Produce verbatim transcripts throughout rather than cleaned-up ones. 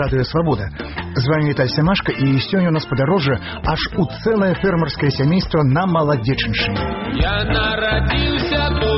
радыё «Свабода». З вами Віталь Сямашка, і сёння у нас падарожжа аж у цэлае фермерскае сямейства на Маладзечыншчыне. Я нарадзіўся тут,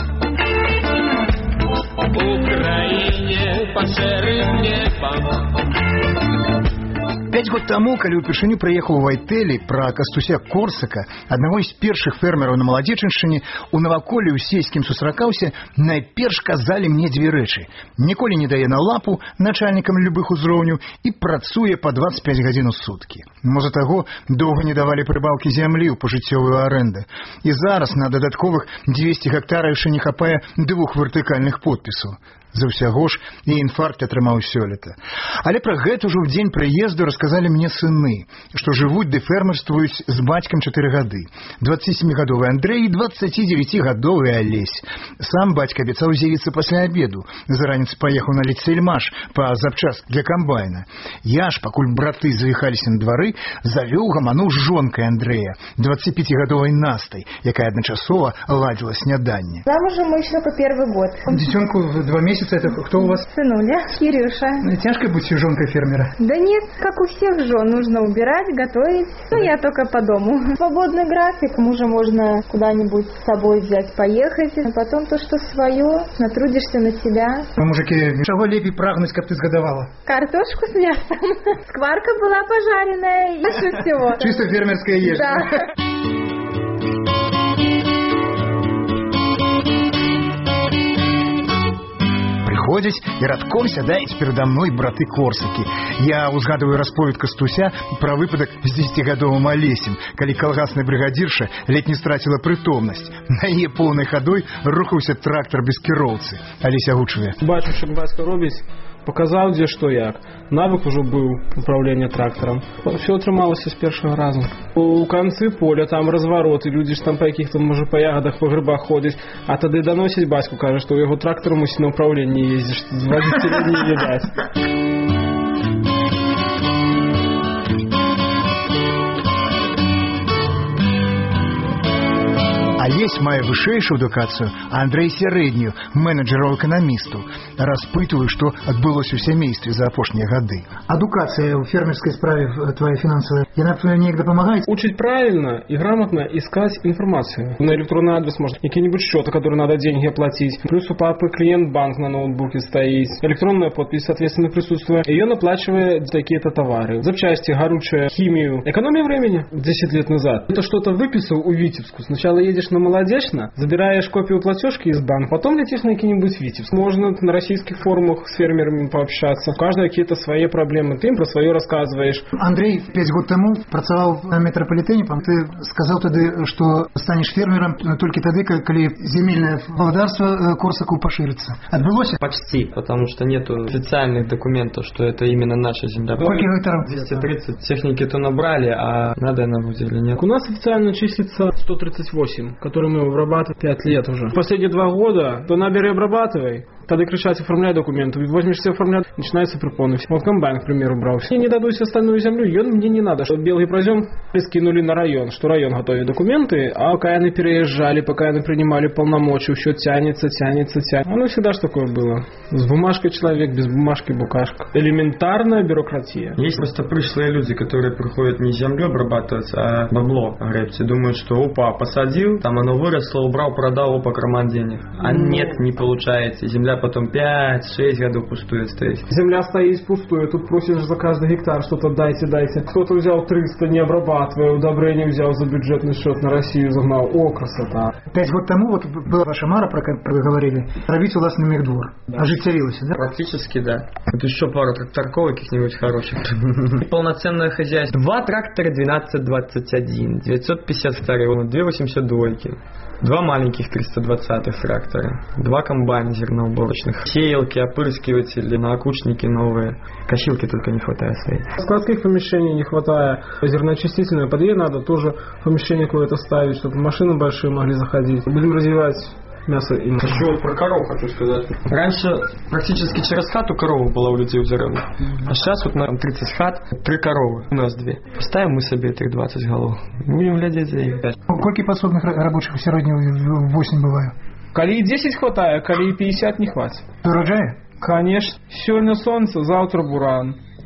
у краіне пад шэрым небам. Пяць год таму, калі ўпершыню прыехаў у Вайтэлі пра Кастуся Корсака, аднаго з першых фермераў на Маладзечыншчыне, у наваколлі ўсе, з кім сустракаўся, найперш казалі мне дзве рэчы. Ніколі не дае на лапу начальнікам любых узроўняў і працуе па дваццаць пяць гадзін у суткі. Можа таго, доўга не давалі прыбаўкі зямлі ў пажыццёвую арэнду. І зараз на дадатковых дзвесце гектараў яшчэ не хапае двух вертыкальных подпісаў. За ўсяго ж і інфаркт атрымаў сёлета. Але пра гэта ўжо ў дзень прыезду расказалі мне сыны, што жывуць ды фермерствуюць з бацькам чатыры гады. дваццацісямігадовы Андрэй і дваццацідзевяцігадовы Алесь. Сам бацька абяцаў з'явіцца пасля абеду. За раніцы паехаў на ліцельмаш па запчасткі для камбайна. Я ж, пакуль браты завіхаліся на двары, завёў гаману з жонкай Андрэя, дваццаціпяцігадовай Настай, якая адначасова ладзіла сняданне. Замужем мы еще по первый год. Дзіцёнку в два месяца. Это кто у вас? Сынуля, Кирюша. Тяжко быть жёнкой фермера? Да нет, как у всех жен, нужно убирать, готовить. Ну, я только по дому. Свободный график, мужа можно куда-нибудь с собой взять, поехать. А потом то, что свое, натрудишься на себя. Ну, мужики, чего лепей прагнуть, как ты сгодовала? Картошку с мясом. Скварка была пожаренная, и еще всего. Чисто фермерская ешь. Да. Ходзяць і радком сядаюць перада мной браты Корсакі. Я узгадываю расповед Кастуся пра выпадак з дзесяцігадовым Алесем, калі калгасная брыгадзірша ледзь не страціла прытомнасць. На яе поўнай хадой рухаўся трактар без кіроўцы. Алесь агучвае. Бачу, што бацька робіць, показаў, дзе што як. Навык ужо быў управлення трактарам. Все атрымалася з першага разу. У канцы поля там развароты, людзі ж там па якіх-то, можа, па ягадах, па грыбах ходзяць, а тады даносіць бацьку, кажа, што ў яго трактар мусіць на ўправленні ездзіш, з вадзіцеля не відаць. Алесь мае вышэйшую адукацыю, а Андрэй сярэднюю, менеджераў-эканамістаў. Распытываю, што адбылося ў сямействе за апошнія гады. Адукацыя ў фермерскай справе твоя фінансавая, яна неяк дапамагае? Учить правильно и грамотно искать информацию. На электронный адрес можно какие-нибудь счета, которые надо деньги оплатить. Плюс у папы клиент-банк на ноутбуке стоит. Электронная подпись, соответственно, присутствует. Ее наплачивает такие-то товары. Запчасти, горючее, химию. Экономия времени. десять лет назад. Это что-то выписал у Витебску. Сначала едешь на Молодечно, забираешь копию платежки из банка, потом летишь на какие-нибудь Витебск. Можно на российских форумах с фермерами пообщаться. У каждого какие-то свои проблемы. Ты им про свое рассказываешь. Андрей пять год тому працаваў на метрополітэне. Ты сказаў тады, што станеш фермерам толькі тады, калі земельное владарство Корсаку поширится. Отбылося? Почти, потому что нету официальных документов, что это именно наша земля. Сколько гектаров? двести тридцать. Техники-то набрали, а надо она будет или нет? У нас официально числится сто тридцать восемь, который мы обрабатываем пять лет уже. Последние два года то набери и обрабатывай. Тогда кричать, оформляй документы. Возьмешь все оформлять, начинаются препоны. Вот комбайн, к примеру, брал. Мне не дадут остальную землю, ее мне не надо. Что белый прозем скинули на район, что район готовит документы, а пока они переезжали, пока они принимали полномочия, все тянется, тянется, тянется. Оно всегда ж такое было. С бумажкой человек, без бумажки букашка. Элементарная бюрократия. Есть просто пришлые люди, которые приходят не землю обрабатывать, а бабло гребти. Думают, что опа, посадил, там оно выросло, убрал, продал, опа, карман денег. А нет, не получается. Земля потом пять-шесть годов пустует стоит. Земля стоит пустует, тут просишь за каждый гектар что-то дайте, дайте. Кто-то взял триста, не обрабатывая, удобрение взял за бюджетный счет, на Россию загнал. О, красота. Пять год тому вот была ваша мара, про которую вы говорили, робить у вас на мехдвор. Да. Ожитерилось, да? Практически, да. Это еще пару тракторков каких-нибудь хороших. Полноценное хозяйство. Два трактора двенадцать двадцать один, девятьсот пятьдесят второй, две восемьдесят два. Два маленьких триста двадцатых трактора, два комбайна зерноуборочных, сеялки, опрыскиватели, наокучники новые, косилки только не хватает своей. Складских помещений не хватает, зерноочистительное, под ей надо тоже помещение какое-то ставить, чтобы машины большие могли заходить. Будем развивать мясо и мясо. Еще вот про коров хочу сказать. Раньше практически через хату корова была у людей в деревне. А сейчас вот на тридцать хат, три коровы, у нас две. Поставим мы себе этих двадцать голов. Будем глядеть за их. Сколько пособных рабочих в среднем восемь бывает? Коли и десять хватает, коли и пятьдесят не хватит. Урожая? Конечно. Сегодня солнце, завтра буран.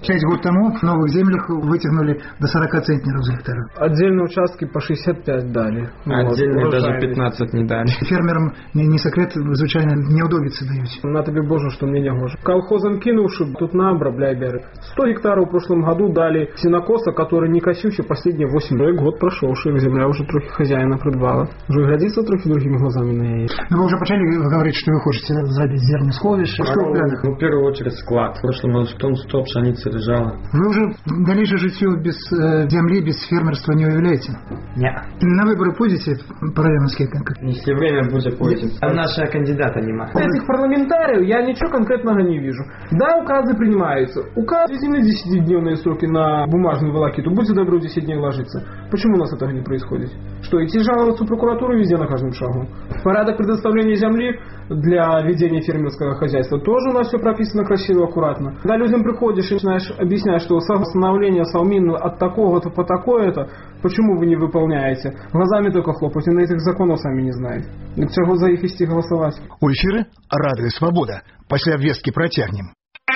Пять год тому в новых землях вытянули до сорок центнеров за гектар. Отдельные участки по шестьдесят пять дали. Отдельные вот, даже пятнадцать не дали. Фермерам, не, не секрет, звичайно, неудобицы дают. На тебе боже, что мне не гоже. Колхозам кинувши, тут на обробляй берег. сто гектаров в прошлом году дали сенокоса, который не косивший последние восемь лет. Год прошелший, земля уже трохи хозяина придбала. Уже глядится трохи другими глазами на ней. Но вы уже почали говорить, что вы хотите забить зернесховище. Что в планах? Ну, в первую очередь склад. В прошлом году тонн сто пшеницы лежало. Вы уже дальнейшее житье без э, земли, без фермерства не уявляете? Нет. На выборы пойдете парламентские? Если время будет, пойдете. А нашего кандидата нема. Этих парламентариев я ничего конкретного не вижу. Да, указы принимаются. Указ введены десятидневные сроки на бумажную волокиту. Будьте добры, десять дней ложиться. Почему у нас этого не происходит? Что, идти жаловаться в прокуратуру везде на каждом шагу? Порядок предоставления земли для ведения фермерского хозяйства тоже у нас все прописано красиво, аккуратно. Когда людям приходишь и начинаешь объяснять, что восстановление Салмина от такого-то по такое-то, почему вы не выполняете? Глазами только хлопаете, на этих законов сами не знаете. Для чего за их вести голосовать? У эфиры «Радио Свобода». После обвестки протягнем.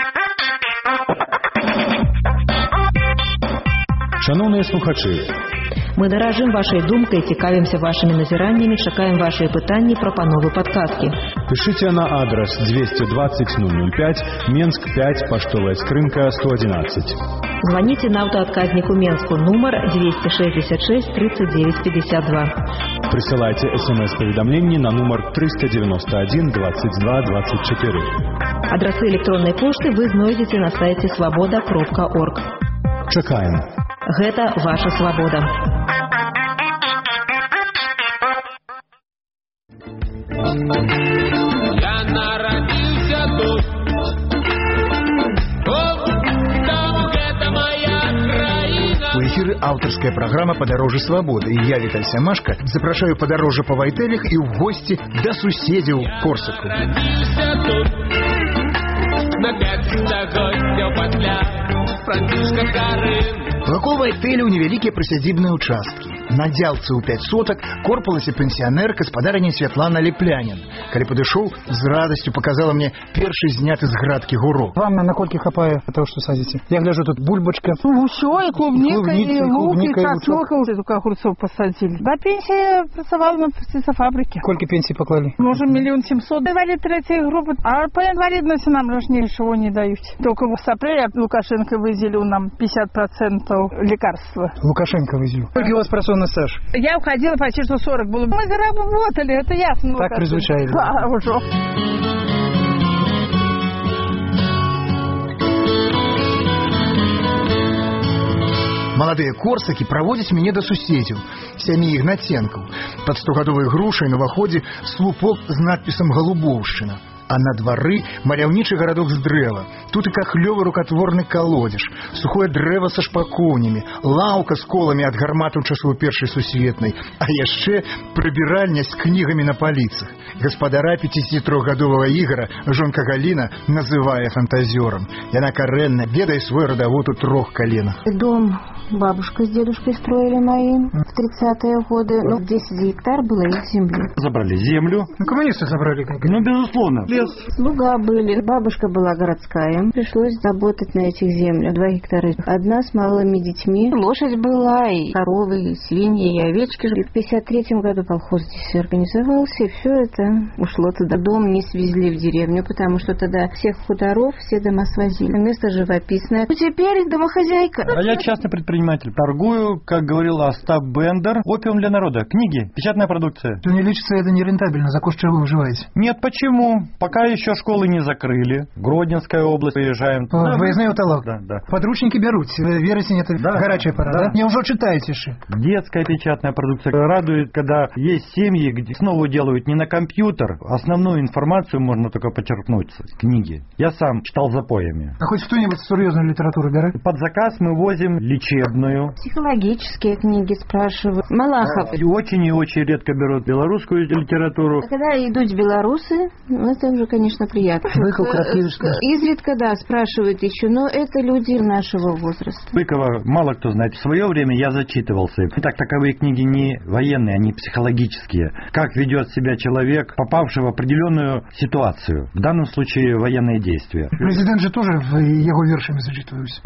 Шановні слухачі, ми дорожим вашей думкой, цікавимся вашими назираннями, чекаем ваши пытания, пропановы, подсказки. пишите на адрес двести двадцать ноль ноль пять, Менск пять, поштовая скрынка сто одиннадцать. Звоните на автоотказнику Менску, номер двести шестьдесят шесть тридцать девять пятьдесят два. Присылайте смс-поведомление на номер триста девяносто один двадцать два двадцать четыре. Адресы электронной почты вы знойдете на сайте свобода кропка орг. Чекаем. Гэта ваша свобода. Я народился тут. О, там где-то моя краина. У эфиры авторская программа «Подороже свободы». И я, Виталь Семашко, запрошаю подороже по Вайтелях и в гости до суседей в Корсаку. Родился тут. На пять гостя патля. Французька Карын. Вакол Вайтеля невялікія прысядзібныя ўчасткі. На дзялцы ў пяць сотак корпалася пенсіянер гаспадарыня Святлана Леплянін. Калі падышоў, з радасцю показала мне першы зняты з градкі гурок. Вам на колькі хапае того, что садите? Я гляжу, тут бульбочка. Ну, все, и клубника, и, и лук, и чеснок, и только огурцов посадили. До пенсии працевал на птицефабрике. Сколько пенсий поклали? Может, миллион семьсот. Инвалид третьей группы. А по инвалидности нам же ничего не дают. Только в апреле Лукашенко выделил нам пятьдесят процентов лекарства. Лукашенко выделил. Сколько у вас процентный стаж? Я уходила почти что сорок было. Мы заработали, это ясно. Так призвичайно. Да, уже. Маладыя корсакі праводзяць мяне да суседзяў, сям'і ігнаценкаў. Пад стогадовай грушай на ўваходзе слупок з надпісам «Галубоўшчына». А на двары маляўнічы гарадок з дрэва. Тут і кахлёвы рукатворны калодзеж, сухое дрэва са шпакоўнямі, лаўка з коламі ад гарматаў часоў першай сусветнай, а яшчэ прыбіральня з кнігамі на паліцах. Гаспадара пяцідзесятитрохгадовага Ігора жонка Галіна называе фантазёрам. Яна карэнна ведае свой радавод у трох каленах. Дом бабушка с дедушкой строили мои в тридцатые годы. Ну, десять гектар было их земли. Забрали землю. Ну, коммунисты забрали. Как? Ну, безусловно. Лес. Слуга были. Бабушка была городская. Пришлось работать на этих землях. Два гектара. Одна с малыми детьми. Лошадь была, и коровы, и свиньи, и овечки. И в пятьдесят третьем году колхоз здесь организовался, и все это ушло туда. Дом не свезли в деревню, потому что тогда всех хуторов, все дома свозили. Место живописное. Ну, теперь домохозяйка. А я частный предприниматель. Торгую, как говорил Остап Бендер, опиум для народа. Книги, печатная продукция. То не лечится, это не рентабельно. За кошт чего вы выживаете? Нет, почему? Пока еще школы не закрыли. Гродненская область выезжаем. Да, выездной утолок. Да, да. Подручники берут. Вересень это да, горячая пора, да? да? Не уже читаете же. Детская печатная продукция радует, когда есть семьи, где снова делают не на компьютер. Основную информацию можно только почерпнуть с книги. Я сам читал запоями. А хоть кто-нибудь серьезную литературу берет? Под заказ мы возим лечебные учебную. Психологические книги спрашивают. Малахов. И очень и очень редко берут белорусскую литературу. А когда идут белорусы, ну, это уже, конечно, приятно. Быков, Крапивский. Изредка, да, спрашивают еще, но это люди нашего возраста. Быкова мало кто знает. В свое время я зачитывался. Так, таковые книги не военные, они психологические. Как ведет себя человек, попавший в определенную ситуацию. В данном случае военные действия. Президент же тоже его вершами зачитываюсь.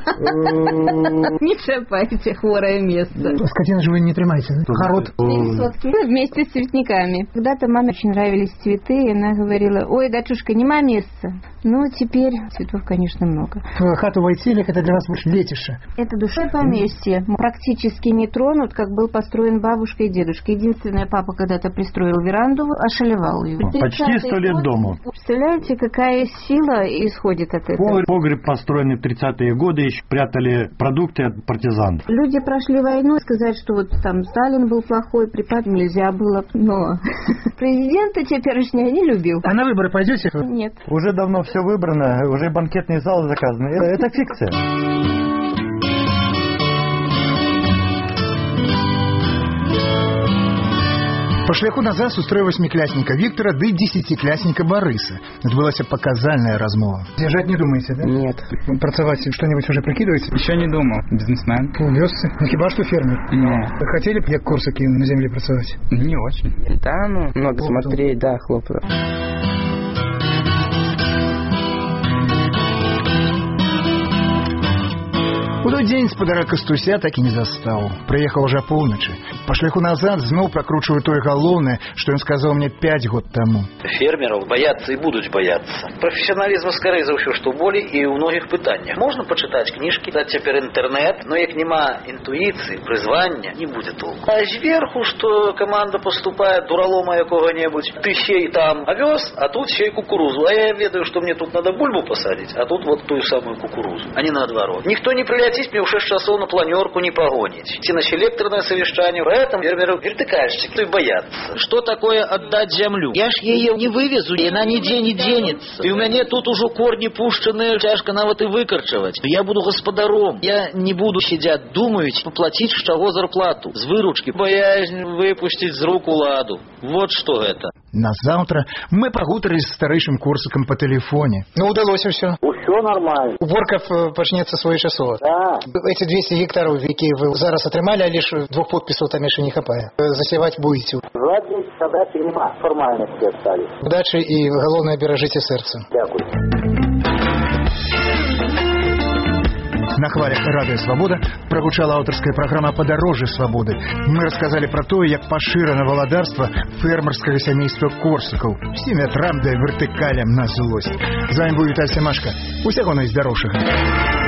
Не шапайте хворое место. Скотина же вы не тримайте. Город. Вместе с цветниками. Когда-то маме очень нравились цветы, и она говорила: ой, дочушка, нема места. Ну, теперь цветов, конечно, много. В хату Войтелек это для вас больше летище. Это душой поместье. Практически не тронут, как был построен бабушкой и дедушкой. Единственное, папа когда-то пристроил веранду, ошалевал ее. Почти сто лет дому. Представляете, какая сила исходит от этого? Погреб, построенный в тридцатые годы, еще прятали продукты от партизан. Люди прошли войну, сказать, что вот там Сталин был плохой, припад нельзя было, но президента теперешнего не любил. А на выборы пойдете? Нет. Уже давно все выбрано, уже банкетный зал заказан. Это, это фикция. Па шляху назад сустрэў восьмикляссника Виктора ды десятикляссника Бориса. Адбылася показальная размова. Держать не думаете, да? Нет. Працаваць что-нибудь уже прикидываете? Еще не думал. Бизнесмен. У вёсцы? Ну, хіба что фермер? Нет. Хотели бы, як Корсаки, на земле працаваць? Не очень. Да, ну, много смотреть, да, хлопотов. У той дзень спадара Кастуся так і не застаў. Прыехаў ужо поўначы. Па шляху назад зноў пракручваю тое галоўнае, што ён сказаў мне пять год таму. Фермеров боятся и будут бояться. Профессионализма скорее за все, что более и у многих пытаниях. Можно почитать книжки, дать теперь интернет, но як нема интуиции, призвания, не будет толку. А сверху, что команда поступает, дуралома якого-нибудь, ты сей там овес, а тут сей кукурузу. А я ведаю, что мне тут надо бульбу посадить, а тут вот ту самую кукурузу, а не наоборот. Никто не прилетит мне в шесть часов на планерку не погонить. Идти на селекторное совещание, поэтому фермеры вертикальщики боятся. Что такое отдать землю? Я ж ее не вывезу, и она нигде не денется. И у меня тут уже корни пущенные, тяжко навод и выкорчевать. Я буду господаром. Я не буду сидеть, думать, поплатить с чего зарплату. С выручки. Боязнь выпустить с рук уладу. Вот что это. Назаўтра мы пагутарылі з старэйшым Корсакам по телефоне. Ну, удалось все. Все нормально. Уборка пачнецца своечасова. Да. Эти двести гектаров, які вы зараз атрымалі, а лишь двух подписов там еще не хапае. Засевать будете. Владимир, задачи нема. Формальности остались. Удачи и, головне, бережите сердце. Дякую. На хвалях «Радио Свобода» прогучала авторская программа «Подороже свободы». Мы рассказали про то, як поширено володарство фермерского семейства Корсаков. Всем ветрам да вертикалям на злость. З вами був Віталій Семашко. Усяго найздоровшего.